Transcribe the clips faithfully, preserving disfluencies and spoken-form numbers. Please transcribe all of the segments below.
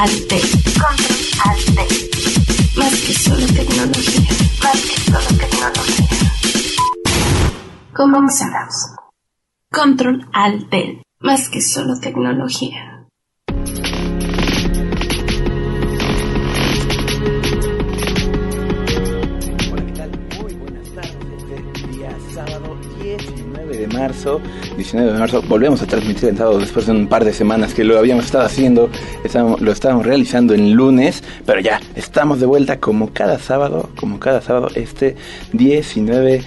Alt T. Control Alt T. Más que solo tecnología. Más que solo tecnología. Comenzamos. Control Alt T. Más que solo tecnología. de marzo, diecinueve de marzo, volvemos a transmitir el sábado después de un par de semanas que lo habíamos estado haciendo, estábamos, lo estábamos realizando en lunes, pero ya, estamos de vuelta como cada sábado, como cada sábado, este diecinueve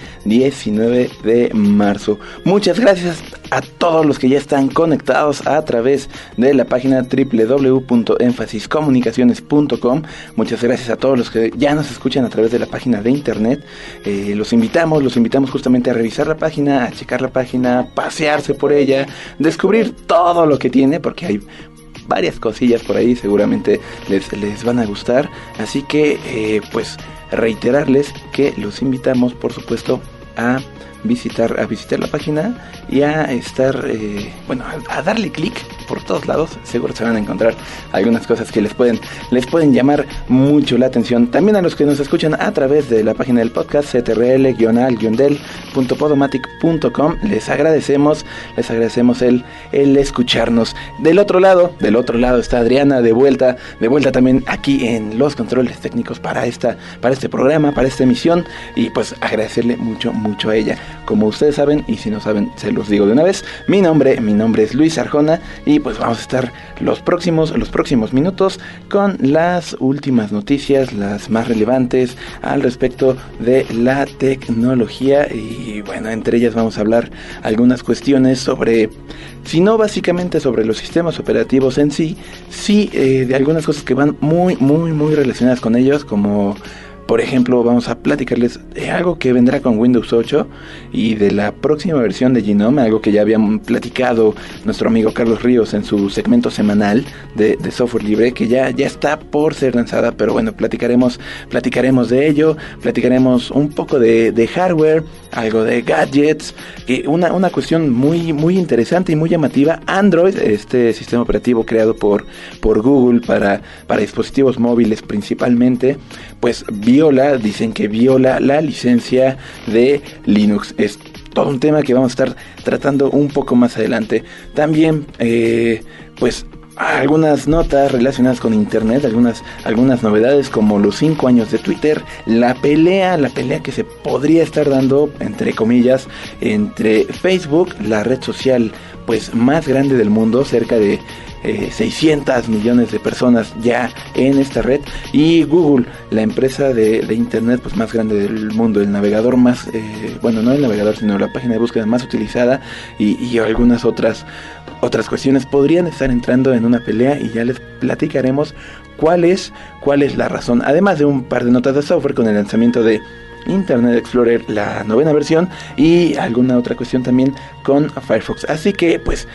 de marzo. Muchas gracias a todos los que ya están conectados a través de la página doble u doble u doble u punto énfasis comunicaciones punto com. Muchas gracias a todos los que ya nos escuchan a través de la página de internet. Eh, los invitamos, los invitamos justamente a revisar la página, a checar la página, pasearse por ella, descubrir todo lo que tiene, porque hay varias cosillas por ahí, seguramente les, les van a gustar. Así que, eh, pues, reiterarles que los invitamos, por supuesto, a visitar a visitar la página y a estar, eh, bueno, a, a darle clic por todos lados. Seguro se van a encontrar algunas cosas que les pueden les pueden llamar mucho la atención. También a los que nos escuchan a través de la página del podcast c t r l guion a l guion del punto podomatic punto com, les agradecemos, les agradecemos el, el escucharnos. Del otro lado, del otro lado está Adriana de vuelta, de vuelta también aquí en los controles técnicos para esta, para este programa, para esta emisión, y pues agradecerle mucho, mucho a ella. Como ustedes saben, y si no saben, se los digo de una vez, mi nombre, mi nombre es Luis Arjona, y pues vamos a estar los próximos, los próximos minutos con las últimas noticias, las más relevantes al respecto de la tecnología. Y bueno, entre ellas vamos a hablar algunas cuestiones sobre, si no básicamente sobre los sistemas operativos en sí, sí eh, de algunas cosas que van muy, muy, muy relacionadas con ellos, como por ejemplo, vamos a platicarles de algo que vendrá con Windows ocho y de la próxima versión de Gnome, algo que ya habían platicado nuestro amigo Carlos Ríos en su segmento semanal de, de software libre, que ya, ya está por ser lanzada, pero bueno, platicaremos, platicaremos de ello, platicaremos un poco de, de hardware, algo de gadgets, y una, una cuestión muy, muy interesante y muy llamativa. Android, este sistema operativo creado por, por Google para, para dispositivos móviles principalmente, pues viola, dicen que viola la licencia de Linux. Es todo un tema que vamos a estar tratando un poco más adelante. También, eh, pues, algunas notas relacionadas con internet, algunas, algunas novedades como los cinco años de Twitter, la pelea, la pelea que se podría estar dando, entre comillas, entre Facebook, la red social pues más grande del mundo, cerca de Eh, seiscientos millones de personas ya en esta red, y Google, la empresa de, de internet pues más grande del mundo, el navegador más, eh, bueno, no el navegador, sino la página de búsqueda más utilizada, y, y algunas otras otras cuestiones podrían estar entrando en una pelea, y ya les platicaremos cuál es, cuál es la razón, además de un par de notas de software con el lanzamiento de Internet Explorer, la novena versión, y alguna otra cuestión también con Firefox. Así que pues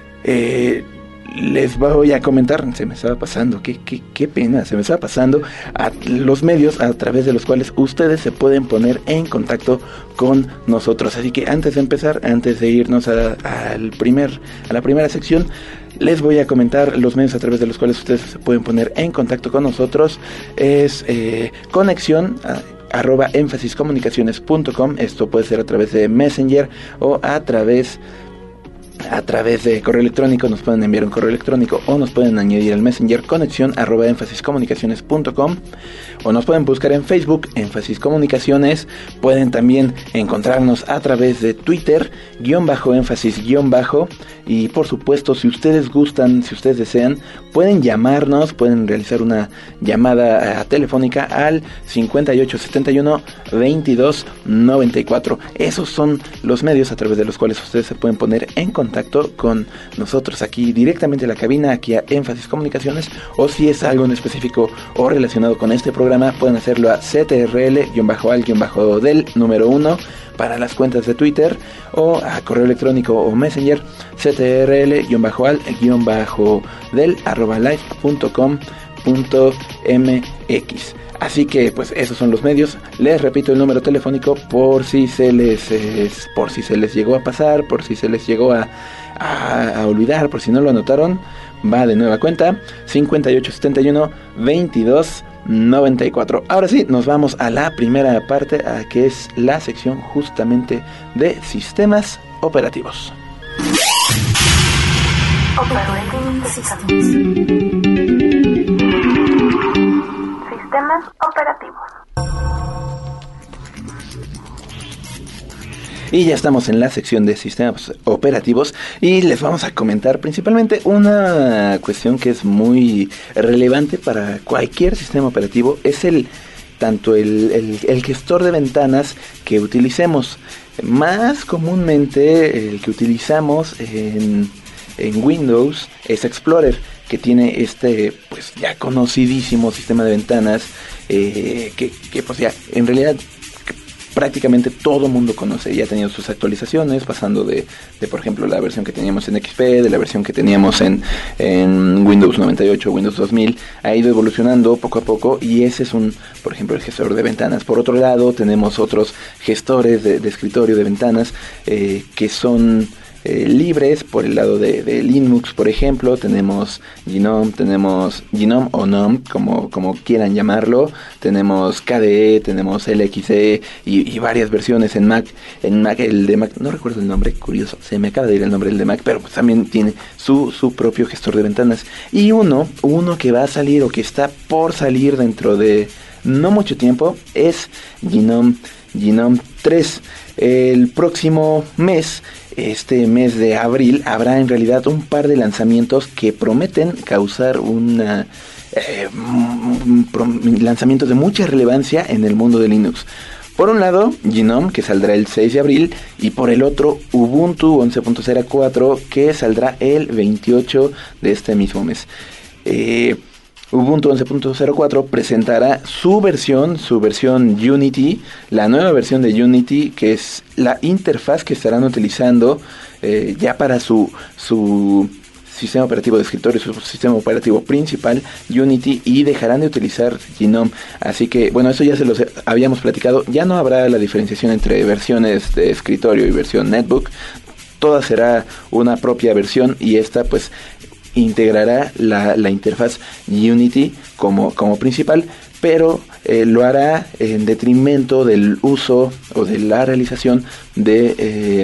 eh, les voy a comentar, se me estaba pasando, qué, qué, qué pena, se me estaba pasando a los medios a través de los cuales ustedes se pueden poner en contacto con nosotros. Así que antes de empezar, antes de irnos a, a, al primer, a la primera sección, les voy a comentar los medios a través de los cuales ustedes se pueden poner en contacto con nosotros. Es eh, conexión a, arroba énfasis comunicaciones punto com. Esto puede ser a través de Messenger o a través a través de correo electrónico. Nos pueden enviar un correo electrónico o nos pueden añadir al Messenger conexión arroba énfasis comunicaciones punto com, o nos pueden buscar en Facebook, Énfasis Comunicaciones. Pueden también encontrarnos a través de Twitter, guión bajo énfasis guión bajo, y por supuesto, si ustedes gustan, si ustedes desean, pueden llamarnos, pueden realizar una llamada uh, telefónica al cincuenta y ocho setenta y uno veintidós noventa y cuatro. Esos son los medios a través de los cuales ustedes se pueden poner en contacto con nosotros aquí directamente en la cabina, aquí a Énfasis Comunicaciones, o si es algo en específico o relacionado con este programa, pueden hacerlo a c t r l al del número uno para las cuentas de Twitter, o a correo electrónico o Messenger, c t r l al del arroba live punto com punto m x. Así que pues esos son los medios. Les repito el número telefónico por si se les eh, por si se les llegó a pasar, por si se les llegó a, a, a olvidar, por si no lo anotaron. va de nueva cuenta, cincuenta y ocho setenta y uno veintidós noventa y cuatro. Ahora sí, nos vamos a la primera parte, a que es la sección justamente de sistemas operativos. Operating Systems. Sistemas operativos. Y ya estamos en la sección de sistemas operativos y les vamos a comentar principalmente una cuestión que es muy relevante para cualquier sistema operativo. Es el tanto el, el, el gestor de ventanas que utilicemos. Más comúnmente el que utilizamos en, en Windows es Explorer, que tiene este pues ya conocidísimo sistema de ventanas eh, que, que pues ya en realidad prácticamente todo mundo conoce. Ya ha tenido sus actualizaciones, pasando de, de por ejemplo la versión que teníamos en X P, de la versión que teníamos en, en Windows noventa y ocho, Windows dos mil, ha ido evolucionando poco a poco, y ese es un, por ejemplo, el gestor de ventanas. Por otro lado, tenemos otros gestores de, de escritorio de ventanas eh, que son Eh, libres. Por el lado de, de Linux, por ejemplo, tenemos Gnome, tenemos Gnome o Gnome, como, como quieran llamarlo, tenemos K D E, tenemos L X E y, y varias versiones en Mac. En Mac, el de Mac, no recuerdo el nombre, curioso, se me acaba de ir el nombre del de Mac, pero pues también tiene su, su propio gestor de ventanas. Y uno, uno que va a salir o que está por salir dentro de no mucho tiempo es Gnome, Gnome tres. El próximo mes, este mes de abril, habrá en realidad un par de lanzamientos que prometen causar una, eh, un, un, lanzamientos de mucha relevancia en el mundo de Linux. Por un lado, Gnome, que saldrá el seis de abril, y por el otro, Ubuntu once punto cero cuatro, que saldrá el veintiocho de este mismo mes. Eh... Ubuntu once punto cero cuatro presentará su versión, su versión Unity, la nueva versión de Unity, que es la interfaz que estarán utilizando eh, ya para su, su sistema operativo de escritorio, su sistema operativo principal, Unity, y dejarán de utilizar Gnome. Así que, bueno, eso ya se los habíamos platicado. Ya no habrá la diferenciación entre versiones de escritorio y versión netbook. Toda será una propia versión, y esta pues integrará la, la interfaz Unity como, como principal, pero eh, lo hará en detrimento del uso o de la realización de eh,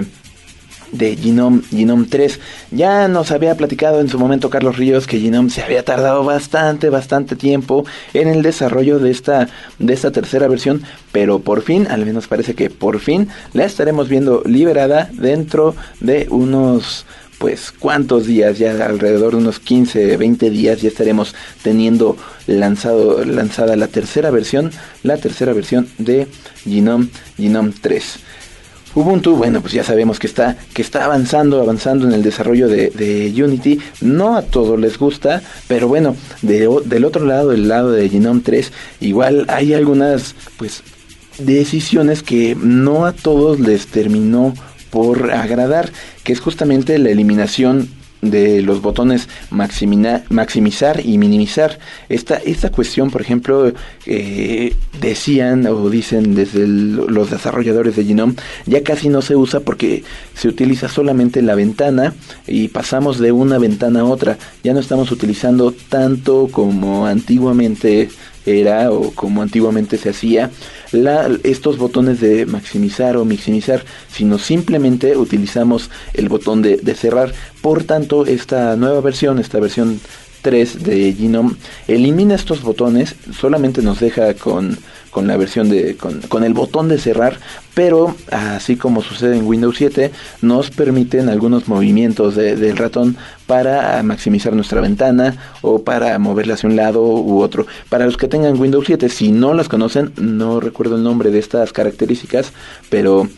de Gnome, Gnome tres. Ya nos había platicado en su momento Carlos Ríos que Gnome se había tardado bastante, bastante tiempo en el desarrollo de esta, de esta tercera versión, pero por fin, al menos parece que por fin, la estaremos viendo liberada dentro de unos pues cuántos días, ya alrededor de unos quince, veinte días, ya estaremos teniendo lanzado, lanzada la tercera versión, la tercera versión de Gnome, Gnome tres. Ubuntu, bueno, pues ya sabemos que está, que está avanzando, avanzando en el desarrollo de, de Unity. No a todos les gusta, pero bueno, de, del otro lado, del lado de Gnome tres, igual hay algunas, pues, decisiones que no a todos les terminó por agradar, que es justamente la eliminación de los botones maximina, maximizar y minimizar. Esta, esta cuestión, por ejemplo, eh, decían o dicen desde el, los desarrolladores de Gnome, ya casi no se usa porque se utiliza solamente la ventana y pasamos de una ventana a otra. Ya no estamos utilizando tanto como antiguamente era o como antiguamente se hacía la, estos botones de maximizar o minimizar, sino simplemente utilizamos el botón de, de cerrar. Por tanto, esta nueva versión, esta versión tres de Gnome, elimina estos botones, solamente nos deja con, con la versión de, con, con el botón de cerrar, pero así como sucede en Windows siete, nos permiten algunos movimientos de, del ratón para maximizar nuestra ventana o para moverla hacia un lado u otro. Para los que tengan Windows siete, si no las conocen, no recuerdo el nombre de estas características, pero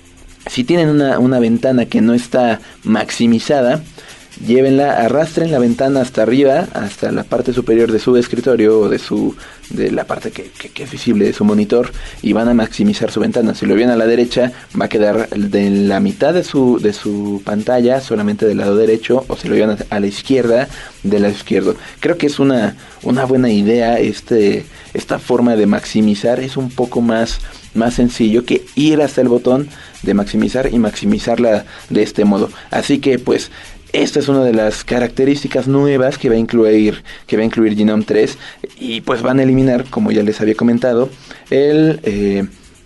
si tienen una, una ventana que no está maximizada, llévenla, arrastren la ventana hasta arriba, hasta la parte superior de su escritorio o de su de la parte que, que, que es visible de su monitor, y van a maximizar su ventana. Si lo ven a la derecha, va a quedar de la mitad de su de su pantalla, solamente del lado derecho, o si lo ven a la izquierda, del lado izquierdo. Creo que es una una buena idea. Este esta forma de maximizar es un poco más más sencillo que ir hasta el botón de maximizar y maximizarla de este modo. Así que pues esta es una de las características nuevas que va a incluir, que va a incluir Genome tres, y pues van a eliminar, como ya les había comentado, el... Eh,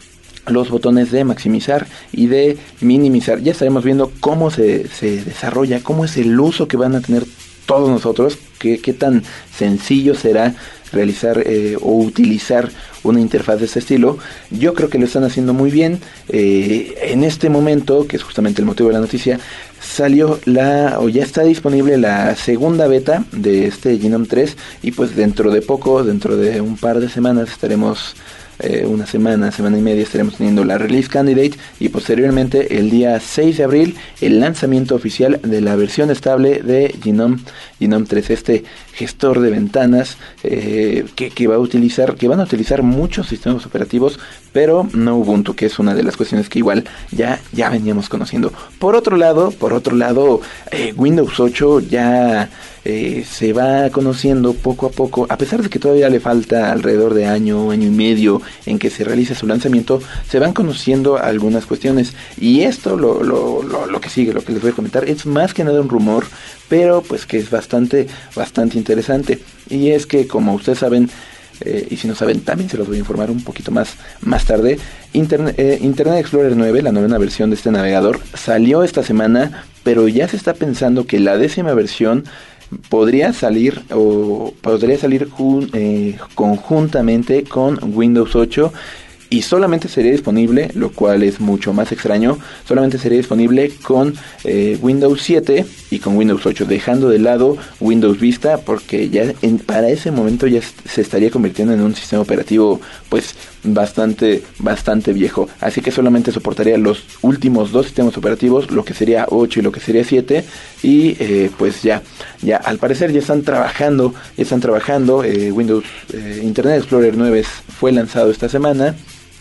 los botones de maximizar y de minimizar. Ya estaremos viendo cómo se, se desarrolla, cómo es el uso que van a tener todos nosotros, qué, qué tan sencillo será realizar eh, o utilizar una interfaz de este estilo. Yo creo que lo están haciendo muy bien. Eh, en este momento, que es justamente el motivo de la noticia, salió la, o ya está disponible la segunda beta de este Genome tres, y pues dentro de poco, dentro de un par de semanas estaremos... Eh, una semana, semana y media estaremos teniendo la release candidate, y posteriormente el día seis de abril el lanzamiento oficial de la versión estable de Genome, Genome tres, este gestor de ventanas eh, que, que va a utilizar, que van a utilizar muchos sistemas operativos, pero no Ubuntu, que es una de las cuestiones que igual ya, ya veníamos conociendo. Por otro lado, por otro lado, eh, Windows ocho ya eh, se va conociendo poco a poco, a pesar de que todavía le falta alrededor de año, año y medio en que se realice su lanzamiento. Se van conociendo algunas cuestiones, y esto, lo, lo, lo, lo que sigue, lo que les voy a comentar, es más que nada un rumor, pero pues que es bastante, bastante interesante. Y es que, como ustedes saben, Eh, y si no saben, también se los voy a informar un poquito más más tarde. Internet, eh, Internet Explorer nueve, la novena versión de este navegador, salió esta semana, pero ya se está pensando que la décima versión podría salir o podría salir jun, eh, conjuntamente con Windows ocho, y solamente sería disponible, lo cual es mucho más extraño, solamente sería disponible con eh, Windows siete y con Windows ocho, dejando de lado Windows Vista, porque ya en, para ese momento ya se estaría convirtiendo en un sistema operativo pues bastante bastante viejo, así que solamente soportaría los últimos dos sistemas operativos, lo que sería ocho y lo que sería siete, y eh, pues ya ya al parecer ya están trabajando ya están trabajando eh, Windows eh, Internet Explorer nueve fue lanzado esta semana,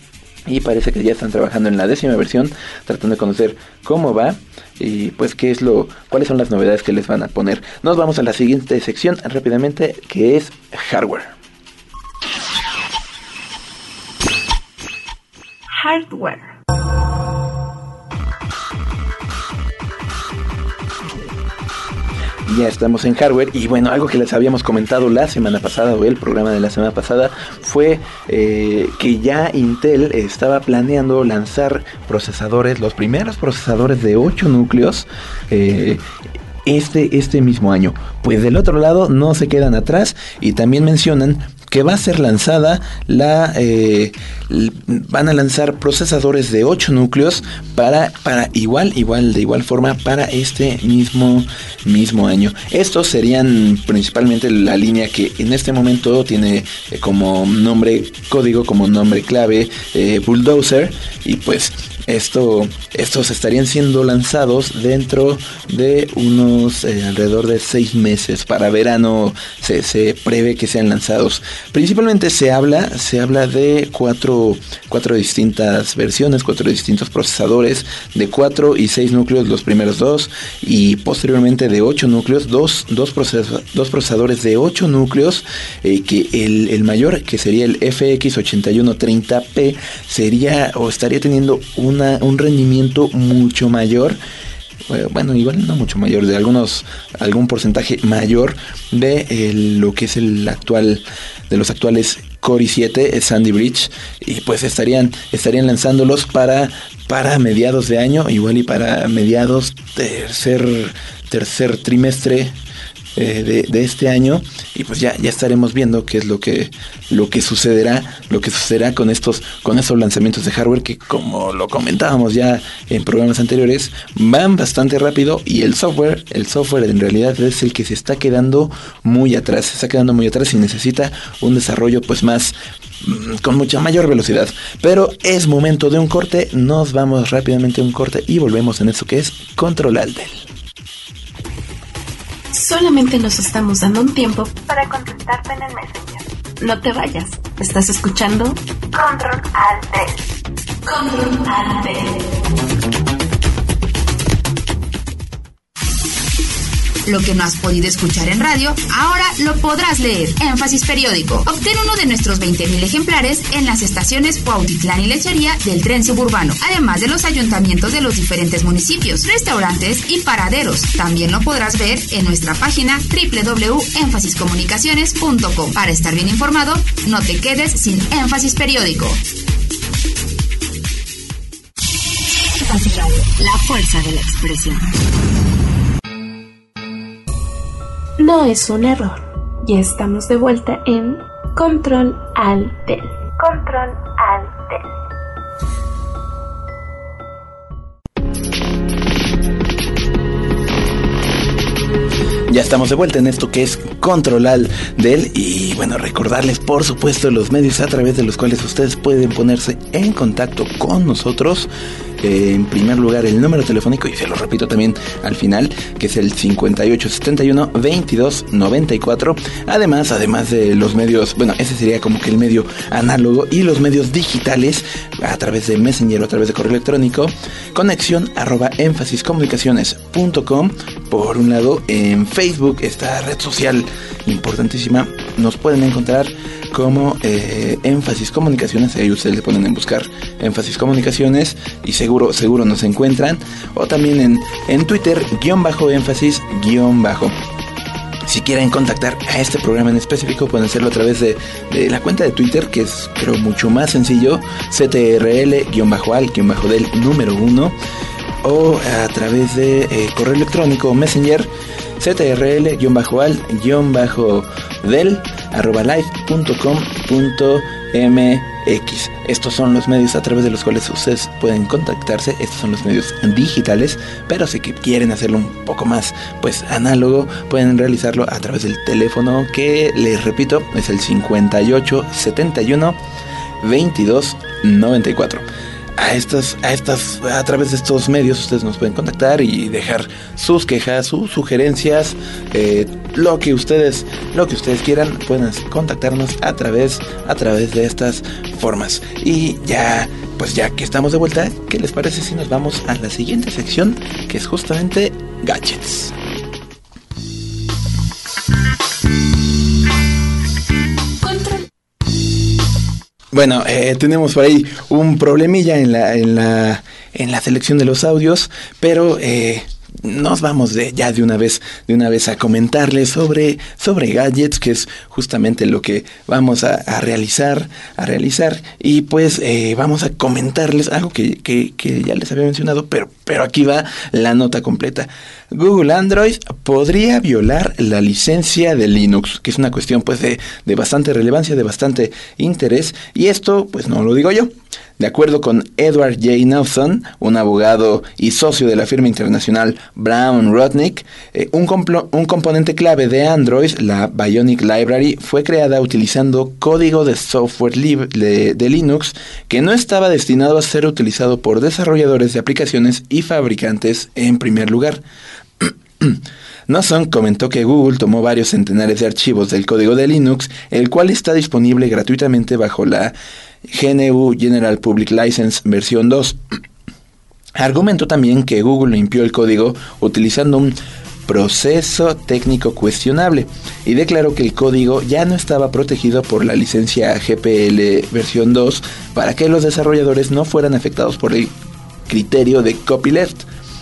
y parece que ya están trabajando en la décima versión, tratando de conocer cómo va y pues qué es lo, cuáles son las novedades que les van a poner. Nos vamos a la siguiente sección rápidamente, que es hardware. Hardware. Ya estamos en hardware, y bueno, algo que les habíamos comentado la semana pasada, o el programa de la semana pasada, fue eh, que ya Intel estaba planeando lanzar procesadores, los primeros procesadores de ocho núcleos, eh, este, este mismo año. Pues del otro lado no se quedan atrás, y también mencionan que va a ser lanzada la eh, van a lanzar procesadores de ocho núcleos para para igual igual de igual forma para este mismo mismo año. Estos serían principalmente la línea que en este momento tiene eh, como nombre código, como nombre clave eh, Bulldozer, y pues esto estos estarían siendo lanzados dentro de unos eh, alrededor de seis meses. Para verano se, se prevé que sean lanzados. Principalmente se habla, se habla de cuatro, cuatro distintas versiones, cuatro distintos procesadores, de cuatro y seis núcleos los primeros dos, y posteriormente de ocho núcleos, dos, dos, procesa, dos procesadores de ocho núcleos, eh, que el, el mayor, que sería el F X ochenta y uno treinta P, sería o estaría teniendo una, un rendimiento mucho mayor. Bueno, igual no mucho mayor, de algunos algún porcentaje mayor de eh, lo que es el actual, de los actuales Core i siete Sandy Bridge, y pues estarían estarían lanzándolos para para mediados de año, igual y para mediados tercer tercer trimestre eh, de, de este año, y pues ya ya estaremos viendo qué es lo que lo que sucederá, lo que sucederá con estos con estos lanzamientos de hardware que, como lo comentábamos ya en programas anteriores, van bastante rápido, y el software, el software en realidad es el que se está quedando muy atrás, se está quedando muy atrás y necesita un desarrollo pues más con mucha mayor velocidad. Pero es momento de un corte, nos vamos rápidamente a un corte y volvemos en esto que es Control Alt Del. Solamente nos estamos dando un tiempo para contestarte en el Messenger. No te vayas, estás escuchando Control Alt Del. Control Alt Del. Lo que no has podido escuchar en radio, ahora lo podrás leer. Énfasis Periódico. Obtén uno de nuestros veinte mil ejemplares en las estaciones Cuautitlán y Lechería del tren suburbano, además de los ayuntamientos de los diferentes municipios, restaurantes y paraderos. También lo podrás ver en nuestra página doble u doble u doble u punto énfasis comunicaciones punto com. Para estar bien informado, no te quedes sin Énfasis Periódico. La fuerza de la expresión. No es un error. Ya estamos de vuelta en Control Alt Del. Control Alt Del. Ya estamos de vuelta en esto que es Control Alt Del. Y bueno, recordarles por supuesto los medios a través de los cuales ustedes pueden ponerse en contacto con nosotros. Eh, en primer lugar el número telefónico, y se lo repito también al final, que es el cincuenta y ocho setenta y uno veintidós noventa y cuatro. Además, además de los medios, bueno, ese sería como que el medio análogo, y los medios digitales a través de Messenger o a través de correo electrónico, conexión arroba énfasis comunicaciones punto com. Por un lado, en Facebook, esta red social importantísima, nos pueden encontrar como eh, Énfasis Comunicaciones. Ahí ustedes le ponen en buscar Énfasis Comunicaciones y seguro seguro nos encuentran. O también en, en Twitter, guión bajo énfasis, guión bajo. Si quieren contactar a este programa en específico, pueden hacerlo a través de, de la cuenta de Twitter, que es creo mucho más sencillo, C T R L guión bajo al guión bajo del número uno. O a través de eh, correo electrónico Messenger, C T R L guión bajo al guión bajo del arroba live punto com punto m x. Estos son los medios a través de los cuales ustedes pueden contactarse. Estos son los medios digitales, pero si quieren hacerlo un poco más pues análogo, pueden realizarlo a través del teléfono, que les repito es el cincuenta y ocho setenta y uno veintidós noventa y cuatro. A estas, a estas, a través de estos medios ustedes nos pueden contactar y dejar sus quejas, sus sugerencias, eh, lo que ustedes, lo que ustedes quieran, pueden contactarnos a través, a través de estas formas. Y ya, pues ya que estamos de vuelta, ¿qué les parece si nos vamos a la siguiente sección, que es justamente gadgets? Bueno, eh, tenemos por ahí un problemilla en la en la en la selección de los audios, pero eh, nos vamos de ya de una vez de una vez a comentarles sobre sobre gadgets, que es justamente lo que vamos a, a realizar a realizar y pues eh, vamos a comentarles algo que, que que ya les había mencionado, pero pero aquí va la nota completa. Google Android podría violar la licencia de Linux, que es una cuestión pues de, de bastante relevancia, de bastante interés, y esto pues no lo digo yo. De acuerdo con Edward J. Nelson, un abogado y socio de la firma internacional Brown Rudnick, eh, un, complo- un componente clave de Android, la Bionic Library, fue creada utilizando código de software lib- de, de Linux que no estaba destinado a ser utilizado por desarrolladores de aplicaciones y fabricantes en primer lugar. Nelson comentó que Google tomó varios centenares de archivos del código de Linux, el cual está disponible gratuitamente bajo la G N U General Public License versión dos. Argumentó también que Google limpió el código utilizando un proceso técnico cuestionable y declaró que el código ya no estaba protegido por la licencia G P L versión dos para que los desarrolladores no fueran afectados por el criterio de copyleft.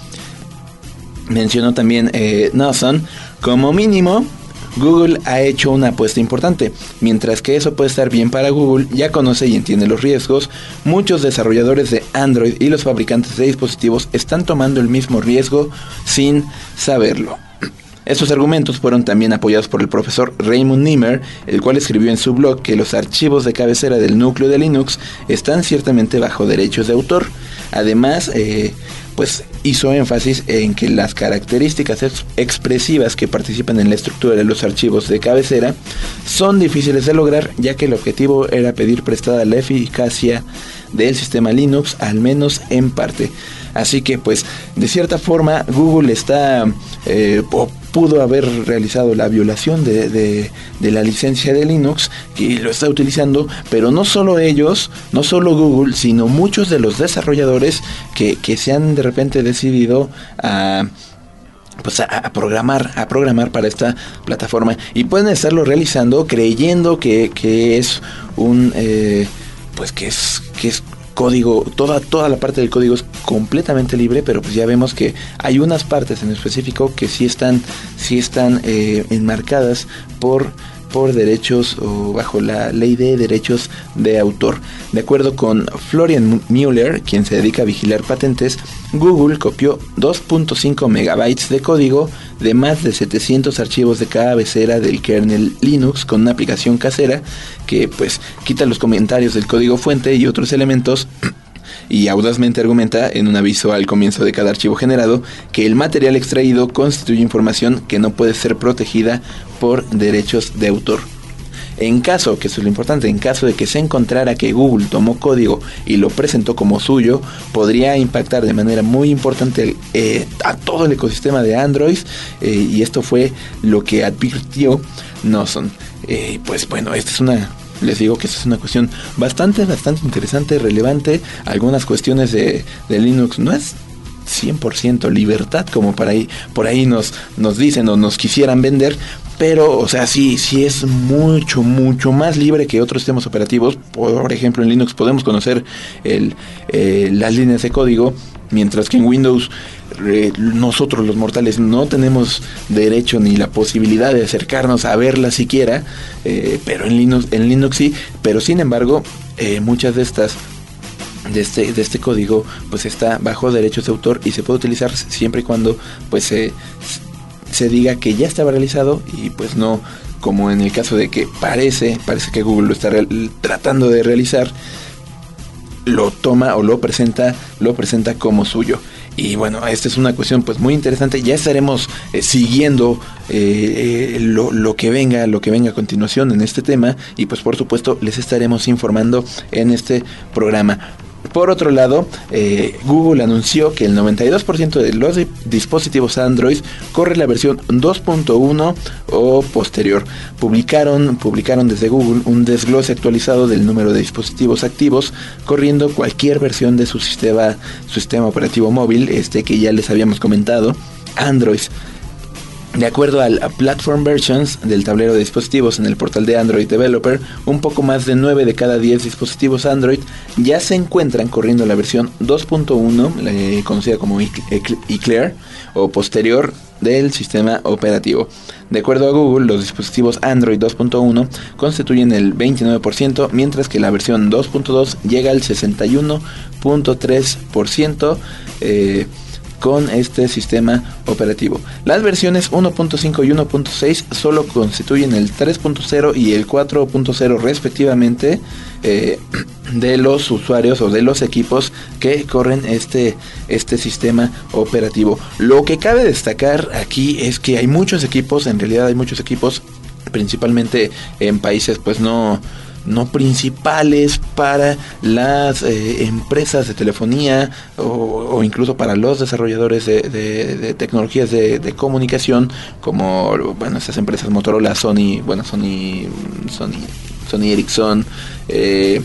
Mencionó también eh, Nelson, como mínimo, Google ha hecho una apuesta importante. Mientras que eso puede estar bien para Google, ya conoce y entiende los riesgos, muchos desarrolladores de Android y los fabricantes de dispositivos están tomando el mismo riesgo sin saberlo. Estos argumentos fueron también apoyados por el profesor Raymond Nimmer, el cual escribió en su blog que los archivos de cabecera del núcleo de Linux están ciertamente bajo derechos de autor. Además, eh, pues hizo énfasis en que las características ex- expresivas que participan en la estructura de los archivos de cabecera son difíciles de lograr, ya que el objetivo era pedir prestada la eficacia del sistema Linux, al menos en parte. Así que pues de cierta forma Google está eh, o pudo haber realizado la violación de, de, de la licencia de Linux y lo está utilizando, pero no solo ellos, no solo Google, sino muchos de los desarrolladores que, que se han de repente decidido a, pues a, a programar, a programar para esta plataforma, y pueden estarlo realizando creyendo que, que es un eh, pues que es que es código, toda toda la parte del código es completamente libre, pero pues ya vemos que hay unas partes en específico que sí están sí están eh, enmarcadas por por derechos o bajo la ley de derechos de autor. De acuerdo con Florian Müller, quien se dedica a vigilar patentes, Google copió dos punto cinco megabytes de código de más de setecientos archivos de cabecera del kernel Linux con una aplicación casera que pues quita los comentarios del código fuente y otros elementos, y audazmente argumenta en un aviso al comienzo de cada archivo generado que el material extraído constituye información que no puede ser protegida por derechos de autor. En caso, que eso es lo importante, en caso de que se encontrara que Google tomó código y lo presentó como suyo, podría impactar de manera muy importante eh, a todo el ecosistema de Android, eh, y esto fue lo que advirtió Noson. Eh, pues bueno, esta es una... Les digo que esta es una cuestión bastante, bastante interesante, relevante. Algunas cuestiones de, de Linux no es cien por ciento libertad como por ahí, por ahí nos, nos dicen o nos quisieran vender, pero o sea, sí, sí es mucho, mucho más libre que otros sistemas operativos. Por ejemplo, en Linux podemos conocer el, eh, las líneas de código, mientras que en Windows eh, nosotros los mortales no tenemos derecho ni la posibilidad de acercarnos a verla siquiera, eh, pero en Linux, en Linux sí, pero sin embargo eh, muchas de estas de este de este código pues está bajo derechos de autor y se puede utilizar siempre y cuando pues se se diga que ya estaba realizado, y pues no como en el caso de que parece parece que Google lo está real, tratando de realizar, lo toma o lo presenta lo presenta como suyo. Y bueno, esta es una cuestión pues muy interesante. Ya estaremos eh, siguiendo eh, eh, lo, lo que venga, lo que venga a continuación en este tema, y pues por supuesto les estaremos informando en este programa. Por otro lado, eh, Google anunció que el noventa y dos por ciento de los di- dispositivos Android corre la versión dos punto uno o posterior. Publicaron, publicaron desde Google un desglose actualizado del número de dispositivos activos corriendo cualquier versión de su sistema, su sistema operativo móvil, este que ya les habíamos comentado, Android. De acuerdo al Platform Versions del tablero de dispositivos en el portal de Android Developer, un poco más de nueve de cada diez dispositivos Android ya se encuentran corriendo la versión dos punto uno, eh, conocida como Eclair, o posterior del sistema operativo. De acuerdo a Google, los dispositivos Android dos punto uno constituyen el veintinueve por ciento, mientras que la versión dos punto dos llega al sesenta y uno punto tres por ciento, eh, con este sistema operativo. Las versiones uno punto cinco y uno punto seis solo constituyen el tres punto cero y el cuatro punto cero respectivamente eh, de los usuarios o de los equipos que corren este, este sistema operativo. Lo que cabe destacar aquí es que hay muchos equipos, en realidad hay muchos equipos, principalmente en países pues no no principales para las eh, empresas de telefonía o, o incluso para los desarrolladores de, de, de tecnologías de, de comunicación, como bueno, estas empresas Motorola, Sony, bueno, Sony, Sony, Sony Ericsson, eh,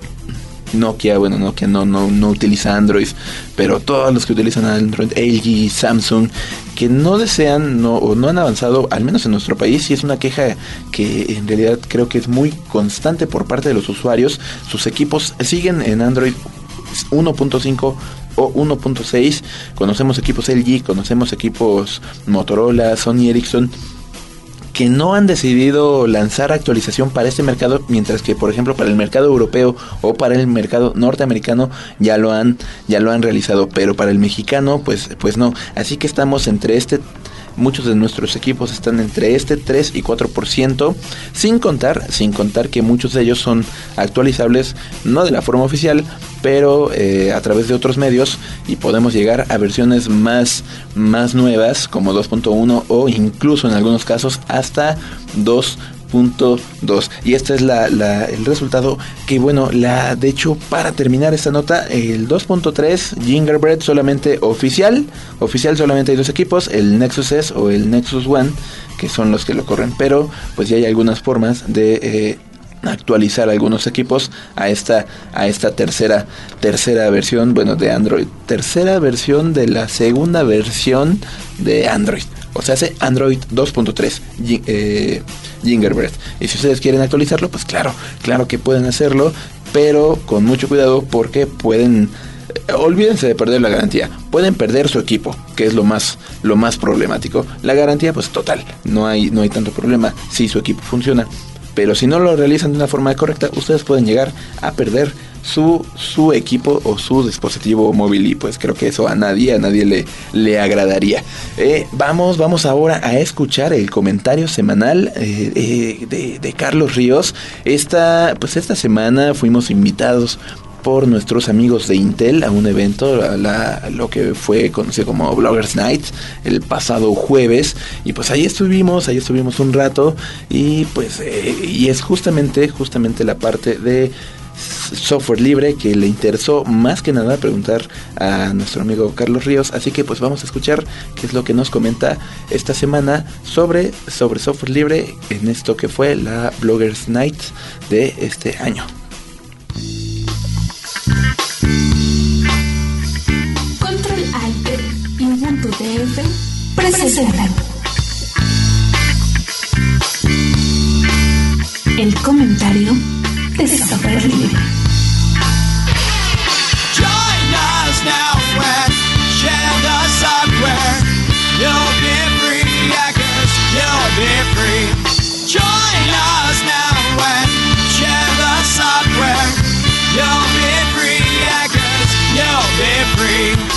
Nokia, bueno, Nokia no, no, no utiliza Android, pero todos los que utilizan Android, L G, Samsung, que no desean no, o no han avanzado, al menos en nuestro país, y es una queja que en realidad creo que es muy constante por parte de los usuarios. Sus equipos siguen en Android uno punto cinco o uno punto seis, conocemos equipos L G, conocemos equipos Motorola, Sony Ericsson, que no han decidido lanzar actualización para este mercado, mientras que por ejemplo para el mercado europeo o para el mercado norteamericano ya lo han ya lo han realizado, pero para el mexicano pues pues no. Así que estamos entre este muchos de nuestros equipos están entre este tres y cuatro por ciento, sin contar sin contar que muchos de ellos son actualizables no de la forma oficial, pero eh, a través de otros medios, y podemos llegar a versiones más, más nuevas como dos punto uno o incluso en algunos casos hasta dos punto dos. Y este es la, la, el resultado que bueno, la de hecho para terminar esta nota, el dos punto tres Gingerbread solamente oficial, oficial solamente hay dos equipos, el Nexus S o el Nexus One, que son los que lo corren, pero pues ya hay algunas formas de... Eh, actualizar algunos equipos a esta a esta tercera tercera versión, bueno, de Android, tercera versión de la segunda versión de Android, o sea, hace Android dos punto tres, eh, Gingerbread. Y si ustedes quieren actualizarlo, pues claro, claro que pueden hacerlo, pero con mucho cuidado, porque pueden, eh, olvídense de perder la garantía, pueden perder su equipo, que es lo más lo más problemático. La garantía, pues total, no hay no hay tanto problema si su equipo funciona. Pero si no lo realizan de una forma correcta, ustedes pueden llegar a perder su, su equipo o su dispositivo móvil, y pues creo que eso a nadie, a nadie le, le agradaría. Eh, vamos, vamos ahora a escuchar el comentario semanal eh, eh, de, de Carlos Ríos. Esta, pues esta semana fuimos invitados por nuestros amigos de Intel a un evento, a la, lo que fue conocido como Bloggers Night, el pasado jueves, y pues ahí estuvimos, ahí estuvimos un rato, y pues eh, y es justamente, justamente la parte de software libre que le interesó más que nada preguntar a nuestro amigo Carlos Ríos. Así que pues vamos a escuchar qué es lo que nos comenta esta semana sobre, sobre software libre en esto que fue la Bloggers Night de este año. Control Alt y Ubuntu D F presentan el comentario de software libre. Join us now and share the software. You'll be free, hackers, you'll be free. Join us now and share the software. You'll be free, hackers, you'll be free.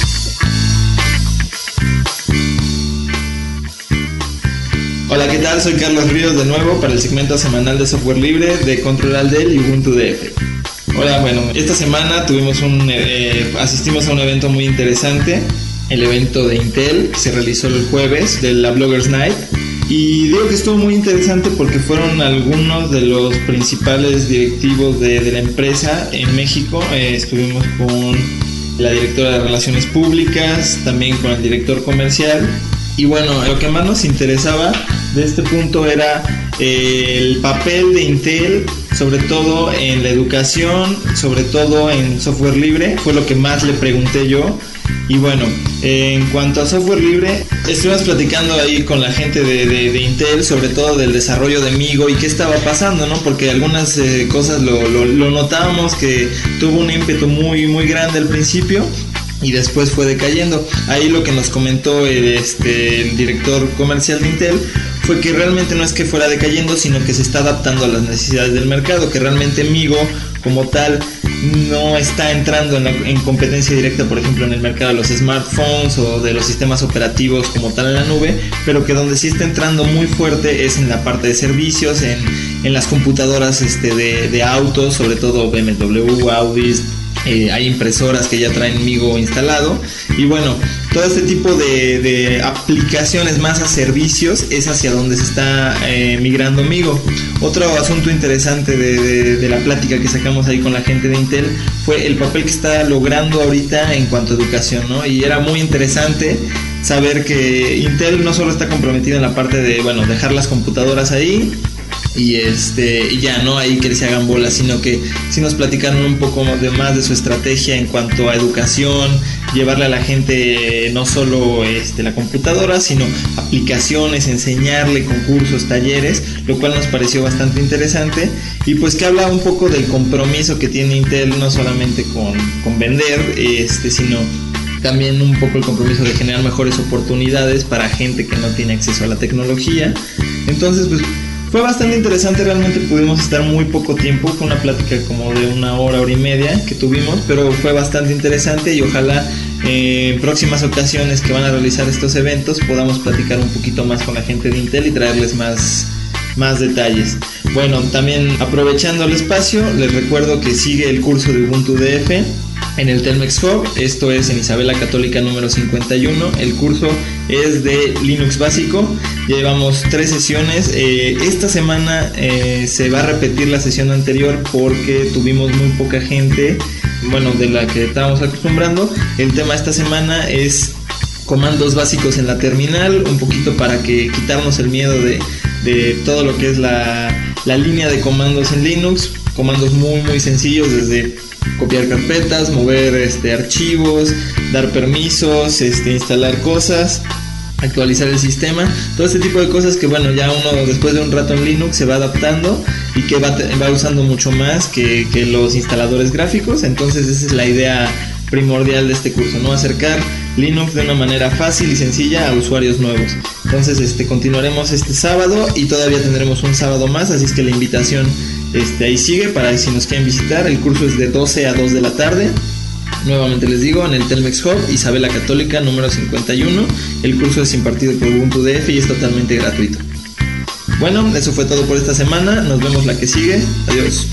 Hola, ¿qué tal? Soy Carlos Ríos de nuevo para el segmento semanal de software libre de Control Alt y Ubuntu D F. Hola, bueno, esta semana tuvimos un, eh, asistimos a un evento muy interesante, el evento de Intel, que se realizó el jueves de la Bloggers Night. Y digo que estuvo muy interesante porque fueron algunos de los principales directivos de, de la empresa en México. Eh, estuvimos con la directora de Relaciones Públicas, también con el director comercial. Y bueno, lo que más nos interesaba de este punto era eh, el papel de Intel, sobre todo en la educación, sobre todo en software libre, fue lo que más le pregunté yo. Y bueno, eh, en cuanto a software libre, estuvimos platicando ahí con la gente de, de, de Intel, sobre todo del desarrollo de Migo y qué estaba pasando, ¿no? Porque algunas eh, cosas lo, lo, lo notábamos que tuvo un ímpetu muy, muy grande al principio y después fue decayendo. Ahí lo que nos comentó el, este, el director comercial de Intel fue que realmente no es que fuera decayendo, sino que se está adaptando a las necesidades del mercado, que realmente Migo como tal no está entrando en, la, en competencia directa, por ejemplo, en el mercado de los smartphones o de los sistemas operativos como tal en la nube, pero que donde sí está entrando muy fuerte es en la parte de servicios, en, en las computadoras este, de, de autos, sobre todo B M W, Audi. Eh, hay impresoras que ya traen Migo instalado y bueno, todo este tipo de, de aplicaciones más a servicios es hacia donde se está eh, migrando Migo. Otro asunto interesante de, de, de la plática que sacamos ahí con la gente de Intel fue el papel que está logrando ahorita en cuanto a educación, ¿no? Y era muy interesante saber que Intel no solo está comprometido en la parte de, bueno, dejar las computadoras ahí y este y ya no ahí que se hagan bolas, sino que sí nos platicaron un poco de más de su estrategia en cuanto a educación, llevarle a la gente no solo este, la computadora, sino aplicaciones, enseñarle concursos, talleres, lo cual nos pareció bastante interesante y pues que habla un poco del compromiso que tiene Intel no solamente con, con vender, este, sino también un poco el compromiso de generar mejores oportunidades para gente que no tiene acceso a la tecnología. Entonces pues fue bastante interesante, realmente pudimos estar muy poco tiempo, fue una plática como de una hora, hora y media que tuvimos, pero fue bastante interesante y ojalá eh, en próximas ocasiones que van a realizar estos eventos podamos platicar un poquito más con la gente de Intel y traerles más, más detalles. Bueno, también aprovechando el espacio, les recuerdo que sigue el curso de Ubuntu D F en el Telmex Hub, esto es en Isabela Católica número cincuenta y uno. El curso es de Linux básico, ya llevamos tres sesiones. Eh, esta semana eh, se va a repetir la sesión anterior porque tuvimos muy poca gente, bueno, de la que estábamos acostumbrando. El tema esta semana es comandos básicos en la terminal, un poquito para que quitarnos el miedo de, de todo lo que es la la línea de comandos en Linux, comandos muy muy sencillos, desde copiar carpetas, mover este, archivos, dar permisos, este, instalar cosas, actualizar el sistema, todo este tipo de cosas que bueno, ya uno después de un rato en Linux se va adaptando y que va, va usando mucho más que, que los instaladores gráficos. Entonces esa es la idea primordial de este curso, ¿no? Acercar Linux de una manera fácil y sencilla a usuarios nuevos. Entonces este, continuaremos este sábado y todavía tendremos un sábado más, así es que la invitación este, ahí sigue para si nos quieren visitar. El curso es de doce a dos de la tarde. Nuevamente les digo, en el Telmex Hub, Isabela Católica, número cincuenta y uno. El curso es impartido por Ubuntu D F y es totalmente gratuito. Bueno, eso fue todo por esta semana. Nos vemos la que sigue. Adiós.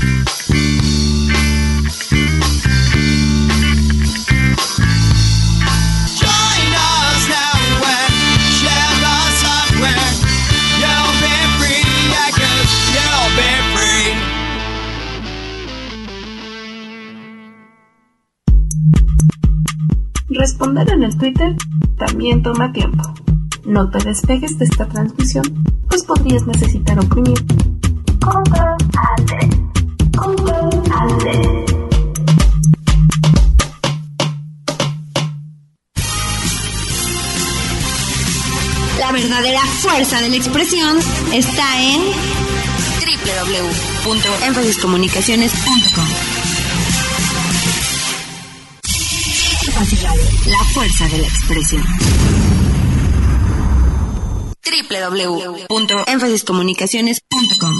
Responder en el Twitter también toma tiempo. No te despegues de esta transmisión, pues podrías necesitar oprimir Control Alt. Control Alt. La verdadera fuerza de la expresión está en doble u doble u doble u punto énfasis comunicaciones punto com. La fuerza de la expresión. doble u doble u doble u punto énfasis comunicaciones punto com.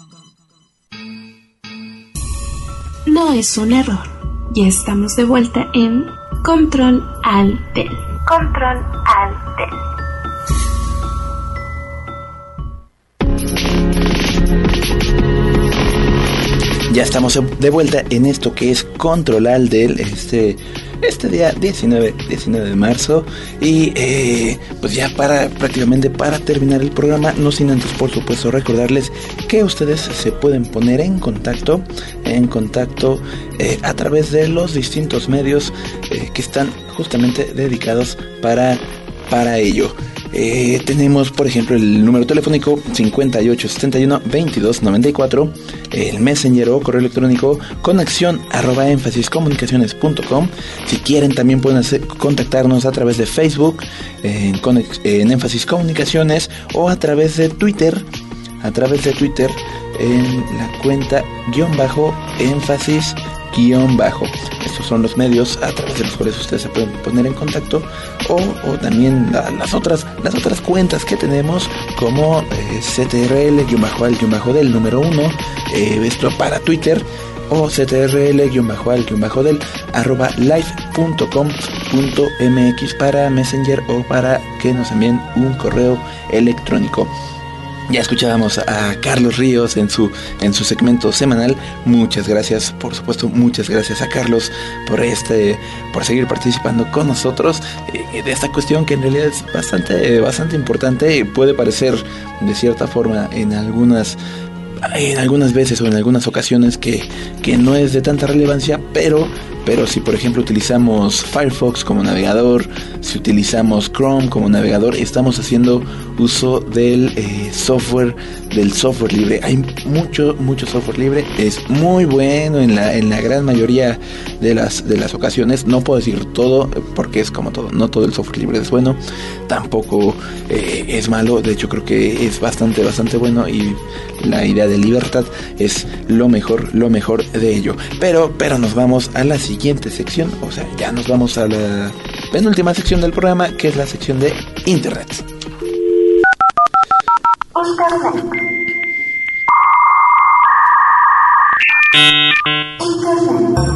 No es un error. Ya estamos de vuelta en Control Alt. Control Alt. Ya estamos de vuelta en esto que es Control Alt del este, este día diecinueve de marzo. Y eh, pues ya para prácticamente para terminar el programa, no sin antes por supuesto recordarles que ustedes se pueden poner en contacto en contacto eh, a través de los distintos medios eh, que están justamente dedicados para, para ello. Eh, tenemos por ejemplo el número telefónico cincuenta y ocho setenta y uno veintidós noventa y cuatro, el Messenger o correo electrónico conexión arroba énfasis comunicaciones punto com. Si quieren también pueden hacer, contactarnos a través de Facebook en, conex, en Énfasis Comunicaciones, o a través de Twitter a través de Twitter en la cuenta guión bajo énfasis guión bajo. Estos son los medios a través de los cuales ustedes se pueden poner en contacto, o, o también la, las otras las otras cuentas que tenemos, como eh, C T R L guión bajo al guión bajo del número uno, eh, esto para Twitter, o C T R L guión bajo al guión bajo del arroba live punto com punto m x para Messenger, o para que nos envíen un correo electrónico. Ya escuchábamos a Carlos Ríos en su en su segmento semanal. Muchas gracias, por supuesto, muchas gracias a Carlos por este por seguir participando con nosotros eh, de esta cuestión que en realidad es bastante bastante importante. Puede parecer de cierta forma en algunas en algunas veces o en algunas ocasiones que, que no es de tanta relevancia, pero pero si por ejemplo utilizamos Firefox como navegador, si utilizamos Chrome como navegador, estamos haciendo uso del eh, software del software libre. Hay mucho mucho software libre, es muy bueno en la en la gran mayoría de las de las ocasiones. No puedo decir todo porque es como todo, no todo el software libre es bueno, tampoco eh, es malo. De hecho creo que es bastante bastante bueno, y la idea de libertad es lo mejor lo mejor de ello. Pero pero nos vamos a la siguiente sección, o sea, ya nos vamos a la penúltima sección del programa, que es la sección de Internet. Internet. Internet.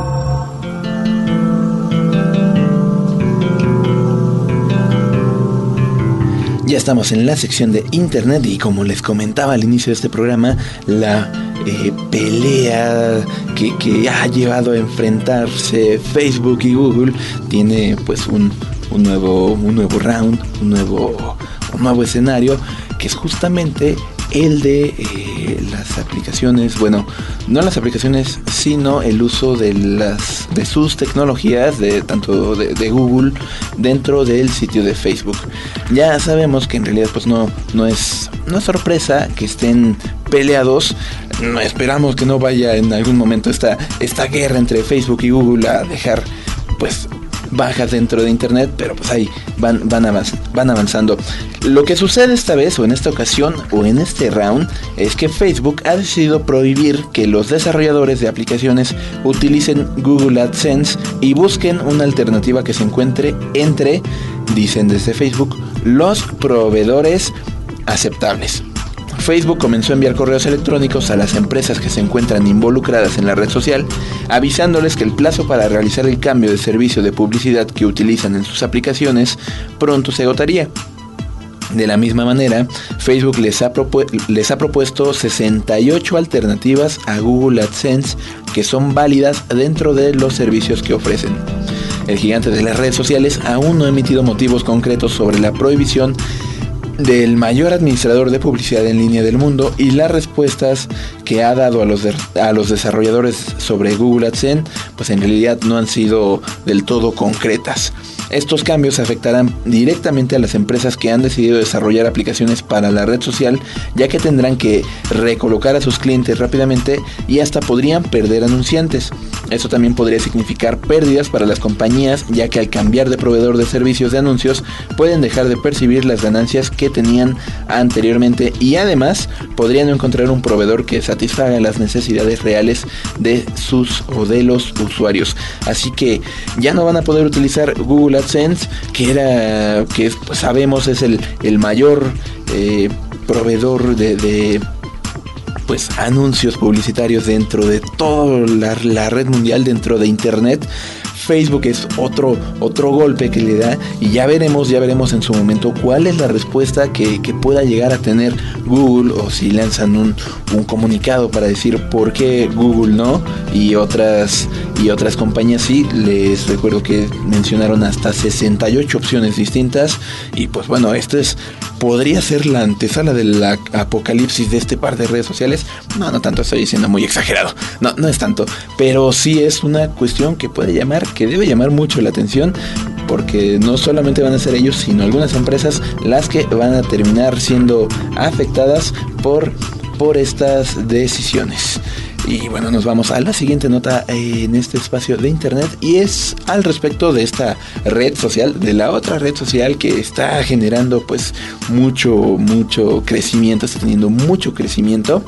Ya estamos en la sección de Internet, y como les comentaba al inicio de este programa, la eh, pelea que, que ha llevado a enfrentarse Facebook y Google tiene pues un, un nuevo un nuevo round, un nuevo un nuevo escenario, que es justamente el de eh, las aplicaciones, bueno, no las aplicaciones, sino el uso de las de sus tecnologías, de tanto de, de Google dentro del sitio de Facebook. Ya sabemos que en realidad pues no, no es no es sorpresa que estén peleados. No esperamos que no vaya en algún momento esta, esta guerra entre Facebook y Google a dejar pues bajas dentro de internet, pero pues ahí van, van, avanz- van avanzando. Lo que sucede esta vez, o en esta ocasión, o en este round, es que Facebook ha decidido prohibir que los desarrolladores de aplicaciones utilicen Google AdSense y busquen una alternativa que se encuentre entre, dicen desde Facebook, los proveedores aceptables. Facebook comenzó a enviar correos electrónicos a las empresas que se encuentran involucradas en la red social, avisándoles que el plazo para realizar el cambio de servicio de publicidad que utilizan en sus aplicaciones pronto se agotaría. De la misma manera, Facebook les ha, propu- les ha propuesto sesenta y ocho alternativas a Google AdSense que son válidas dentro de los servicios que ofrecen. El gigante de las redes sociales aún no ha emitido motivos concretos sobre la prohibición del mayor administrador de publicidad en línea del mundo, y las respuestas que ha dado a los, de, a los desarrolladores sobre Google AdSense pues en realidad no han sido del todo concretas. Estos cambios afectarán directamente a las empresas que han decidido desarrollar aplicaciones para la red social, ya que tendrán que recolocar a sus clientes rápidamente y hasta podrían perder anunciantes. Esto también podría significar pérdidas para las compañías, ya que al cambiar de proveedor de servicios de anuncios pueden dejar de percibir las ganancias que tenían anteriormente, y además podrían no encontrar un proveedor que satisfaga las necesidades reales de sus o de los usuarios. Así que ya no van a poder utilizar Google AdSense, que era, que pues sabemos es el, el mayor eh, proveedor de, de pues anuncios publicitarios dentro de toda la, la red mundial, dentro de internet. Facebook es otro, otro golpe que le da, y ya veremos, ya veremos en su momento cuál es la respuesta que, que pueda llegar a tener Google, o si lanzan un, un comunicado para decir por qué Google no y otras, y otras compañías sí. Les recuerdo que mencionaron hasta sesenta y ocho opciones distintas, y pues bueno, esto es podría ser la antesala del apocalipsis de este par de redes sociales. No, no tanto, estoy diciendo muy exagerado. No, no es tanto, pero sí es una cuestión que puede llamar, que debe llamar mucho la atención, porque no solamente van a ser ellos, sino algunas empresas las que van a terminar siendo afectadas por, por estas decisiones. Y bueno, nos vamos a la siguiente nota en este espacio de internet, y es al respecto de esta red social, de la otra red social que está generando pues mucho, mucho crecimiento, está teniendo mucho crecimiento.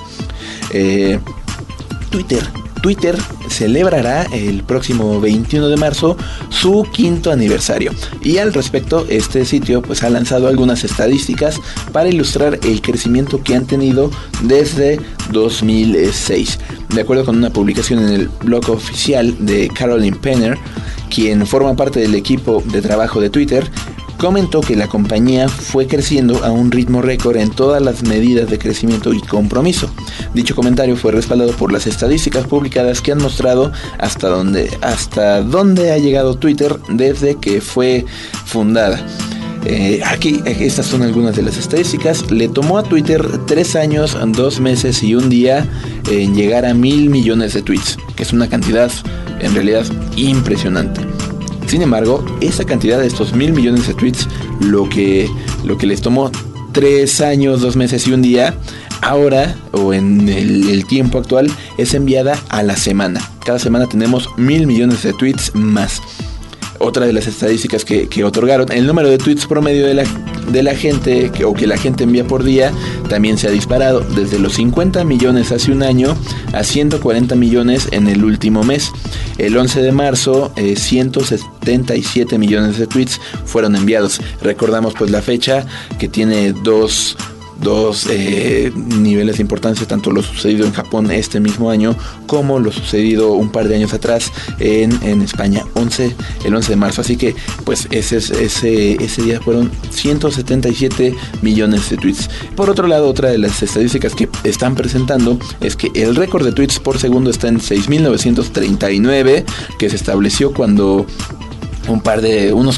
Eh, Twitter. Twitter celebrará el próximo veintiuno de marzo su quinto aniversario, y al respecto este sitio pues ha lanzado algunas estadísticas para ilustrar el crecimiento que han tenido desde dos mil seis. De acuerdo con una publicación en el blog oficial de Caroline Penner, quien forma parte del equipo de trabajo de Twitter, comentó que la compañía fue creciendo a un ritmo récord en todas las medidas de crecimiento y compromiso. Dicho comentario fue respaldado por las estadísticas publicadas que han mostrado hasta dónde, hasta dónde ha llegado Twitter desde que fue fundada. Eh, aquí, estas son algunas de las estadísticas. Le tomó a Twitter tres años, dos meses y un día en llegar a mil millones de tweets, que es una cantidad en realidad impresionante. Sin embargo, esa cantidad de estos mil millones de tweets, lo que, lo que les tomó tres años, dos meses y un día, ahora, o en el, el tiempo actual, es enviada a la semana. Cada semana tenemos mil millones de tweets más. Otra de las estadísticas que, que otorgaron, el número de tweets promedio de la, de la gente que, o que la gente envía por día también se ha disparado desde los cincuenta millones hace un año a ciento cuarenta millones en el último mes. El once de marzo eh, ciento setenta y siete millones de tweets fueron enviados. Recordamos pues la fecha, que tiene dos dos eh, niveles de importancia, tanto lo sucedido en Japón este mismo año como lo sucedido un par de años atrás en, en España, once, el once de marzo. Así que pues ese, ese, ese día fueron ciento setenta y siete millones de tweets. Por otro lado, otra de las estadísticas que están presentando es que el récord de tweets por segundo está en seis mil novecientos treinta y nueve, que se estableció cuando un par de unos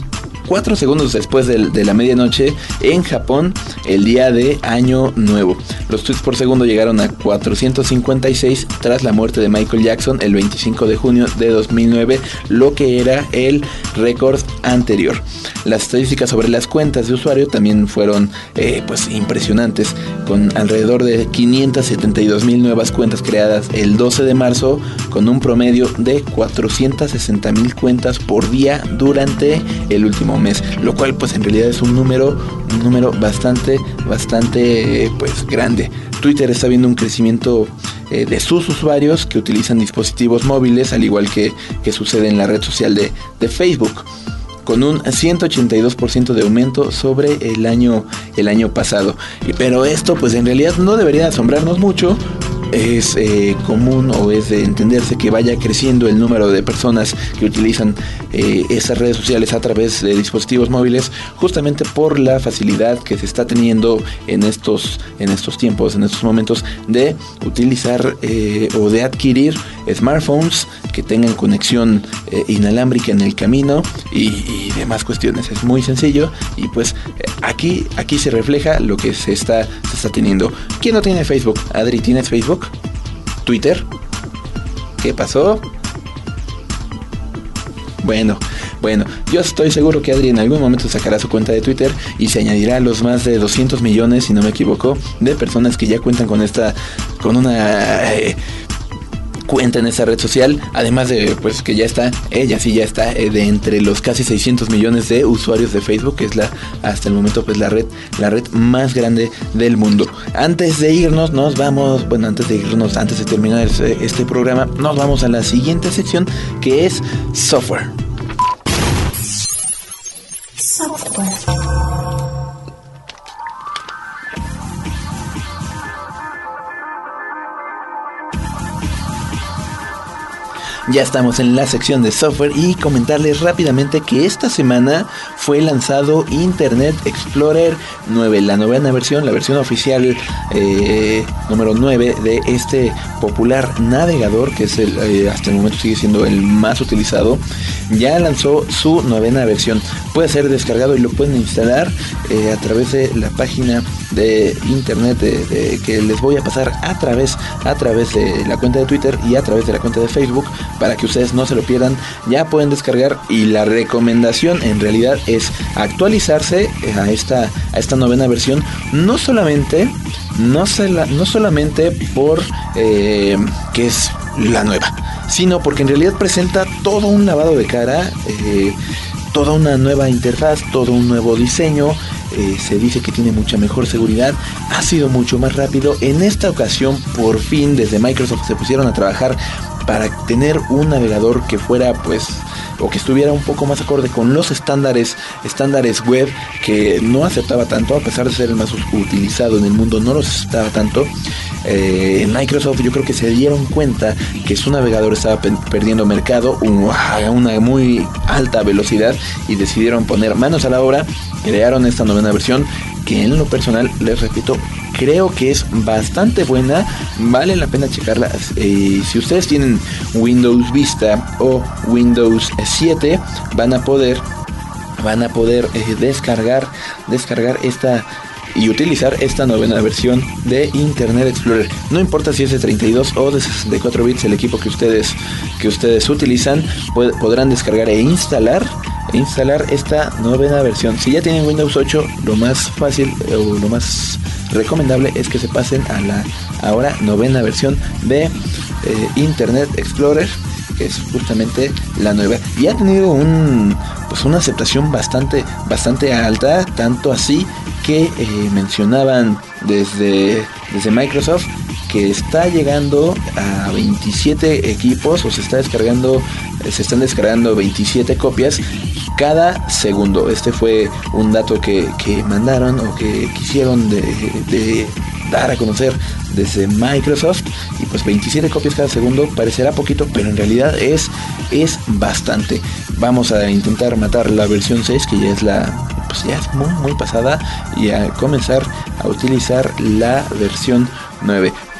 cuatro segundos después de, de la medianoche en Japón el día de Año Nuevo. Los tweets por segundo llegaron a cuatrocientos cincuenta y seis tras la muerte de Michael Jackson el veinticinco de junio de dos mil nueve, lo que era el récord anterior. Las estadísticas sobre las cuentas de usuario también fueron eh, pues impresionantes, con alrededor de quinientas setenta y dos mil nuevas cuentas creadas el doce de marzo, con un promedio de cuatrocientas sesenta mil cuentas por día durante el último mes, lo cual pues en realidad es un número un número bastante bastante eh, pues grande. Twitter está viendo un crecimiento eh, de sus usuarios que utilizan dispositivos móviles, al igual que, que sucede en la red social de, de Facebook, con un ciento ochenta y dos por ciento de aumento sobre el año, el año pasado. Pero esto pues en realidad no debería asombrarnos mucho. Es eh, común o es de entenderse que vaya creciendo el número de personas que utilizan eh, estas redes sociales a través de dispositivos móviles, justamente por la facilidad que se está teniendo en estos, en estos tiempos, en estos momentos, de utilizar eh, o de adquirir smartphones que tengan conexión eh, inalámbrica en el camino y, y demás cuestiones. Es muy sencillo y pues aquí, aquí se refleja lo que se está, se está teniendo. ¿Quién no tiene Facebook? Adri, ¿tienes Facebook? ¿Twitter? ¿Qué pasó? Bueno, bueno, yo estoy seguro que Adri en algún momento sacará su cuenta de Twitter y se añadirá a los más de doscientos millones, si no me equivoco, de personas que ya cuentan con esta, con una eh, cuenta en esa red social, además de pues que ya está, ella sí ya está eh, de entre los casi seiscientos millones de usuarios de Facebook, que es la hasta el momento pues la red la red más grande del mundo. Antes de irnos, nos vamos, bueno, antes de irnos, antes de terminar este, este programa, nos vamos a la siguiente sección, que es software. Software. Ya estamos en la sección de software y comentarles rápidamente que esta semana fue lanzado Internet Explorer nueve, la novena versión, la versión oficial eh, número nueve de este popular navegador, que es el eh, hasta el momento sigue siendo el más utilizado. Ya lanzó su novena versión. Puede ser descargado y lo pueden instalar eh, a través de la página de internet de, de, que les voy a pasar a través a través de la cuenta de Twitter y a través de la cuenta de Facebook, para que ustedes no se lo pierdan. Ya pueden descargar y la recomendación en realidad es actualizarse a esta a esta novena versión, no solamente no, se la, no solamente por eh, que es la nueva, sino porque en realidad presenta todo un lavado de cara, eh, toda una nueva interfaz, todo un nuevo diseño. Eh, se dice que tiene mucha mejor seguridad, ha sido mucho más rápido. En esta ocasión, por fin, desde Microsoft se pusieron a trabajar para tener un navegador que fuera pues o que estuviera un poco más acorde con los estándares estándares web, que no aceptaba tanto, a pesar de ser el más utilizado en el mundo, no los aceptaba tanto. Eh, en Microsoft yo creo que se dieron cuenta que su navegador estaba pe- perdiendo mercado a una muy alta velocidad y decidieron poner manos a la obra. Crearon esta novena versión que en lo personal, les repito, creo que es bastante buena, vale la pena checarla. Eh, si ustedes tienen Windows Vista o Windows siete, van a poder van a poder eh, descargar descargar esta y utilizar esta novena versión de Internet Explorer. No importa si es de treinta y dos o de sesenta y cuatro bits, el equipo que ustedes que ustedes utilizan, pod- podrán descargar e instalar e instalar esta novena versión. Si ya tienen Windows ocho, lo más fácil o lo más recomendable es que se pasen a la ahora novena versión de eh, Internet Explorer, que es justamente la nueva, y ha tenido un pues una aceptación bastante bastante alta, tanto así que eh, mencionaban desde desde Microsoft que está llegando a veintisiete equipos, o se está descargando se están descargando veintisiete copias cada segundo. Este fue un dato que, que mandaron o que quisieron de, de dar a conocer desde Microsoft, y pues veintisiete copias cada segundo parecerá poquito, pero en realidad es, es bastante. Vamos a intentar matar la versión seis, que ya es la pues ya es muy muy pasada, y a comenzar a utilizar la versión nueve.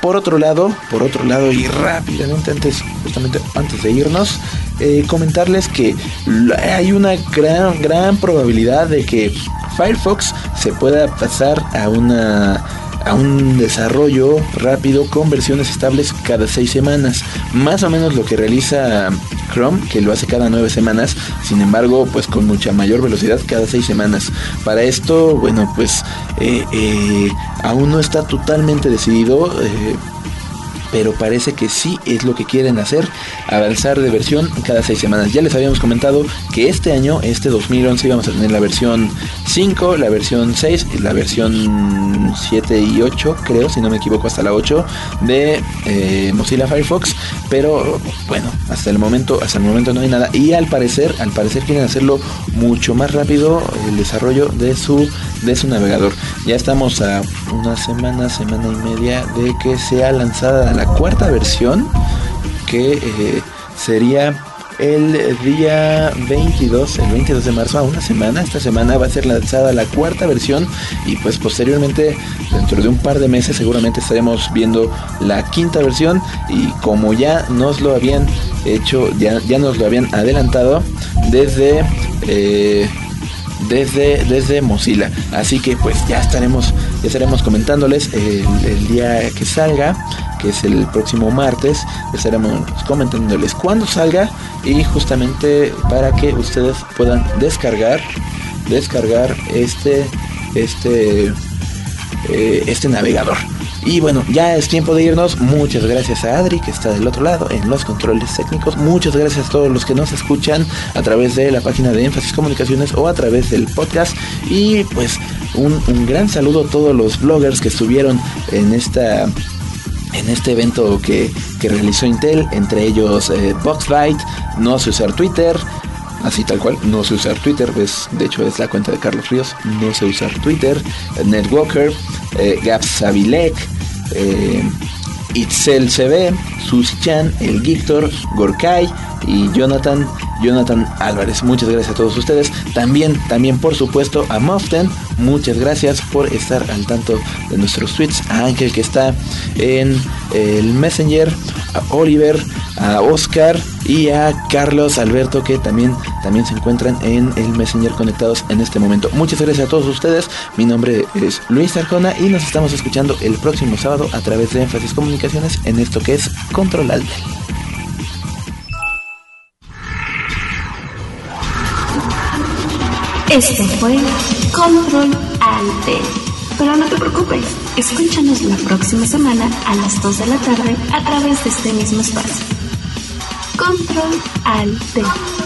por otro lado, por otro lado y rápidamente antes, justamente antes de irnos, eh, comentarles que hay una gran, gran probabilidad de que Firefox se pueda pasar a una a un desarrollo rápido con versiones estables cada seis semanas, más o menos lo que realiza Chrome, que lo hace cada nueve semanas, sin embargo, pues con mucha mayor velocidad cada seis semanas. Para esto, bueno, pues eh, eh, aún no está totalmente decidido, eh, pero parece que sí es lo que quieren hacer, avanzar de versión cada seis semanas. Ya les habíamos comentado que este año, este dos mil once, íbamos a tener la versión cinco, la versión seis, la versión siete y ocho, creo, si no me equivoco, hasta la ocho de eh, Mozilla Firefox, pero bueno, hasta el momento, hasta el momento no hay nada, y al parecer, al parecer quieren hacerlo mucho más rápido el desarrollo de su, de su navegador. Ya estamos a una semana, semana y media de que sea lanzada la cuarta versión, que eh, sería el día veintidós, el veintidós de marzo, a una semana. Esta semana va a ser lanzada la cuarta versión, y pues posteriormente, dentro de un par de meses, seguramente estaremos viendo la quinta versión, y como ya nos lo habían hecho, ya, ya nos lo habían adelantado desde eh, desde desde Mozilla, así que pues ya estaremos ya estaremos comentándoles el, el día que salga, que es el próximo martes. Estaremos comentándoles cuándo salga, y justamente para que ustedes puedan descargar descargar este este eh, este navegador. Y bueno, ya es tiempo de irnos. Muchas gracias a Adri, que está del otro lado en los controles técnicos. Muchas gracias a todos los que nos escuchan a través de la página de Énfasis Comunicaciones o a través del podcast. Y pues un, un gran saludo a todos los bloggers que estuvieron en esta en este evento que, que realizó Intel, entre ellos eh, Boxbyte, No sé usar Twitter, así tal cual, no sé usar Twitter, es, de hecho es la cuenta de Carlos Ríos, no sé usar Twitter, Netwalker, eh, Gabs Savilek, eh, Itzel C B, Susi Chan, El Gictor, Gorkai y Jonathan, Jonathan Álvarez. Muchas gracias a todos ustedes. También, también por supuesto a Moften. Muchas gracias por estar al tanto de nuestros tweets. A Ángel, que está en el Messenger, a Oliver, a Oscar y a Carlos Alberto, que también, también se encuentran en el Messenger conectados en este momento. Muchas gracias a todos ustedes. Mi nombre es Luis Arjona y nos estamos escuchando el próximo sábado a través de Énfasis Comunicaciones en esto que es Control Alt. Este fue Control Alt. Pero no te preocupes, escúchanos la próxima semana a las dos de la tarde a través de este mismo espacio. Control Alt.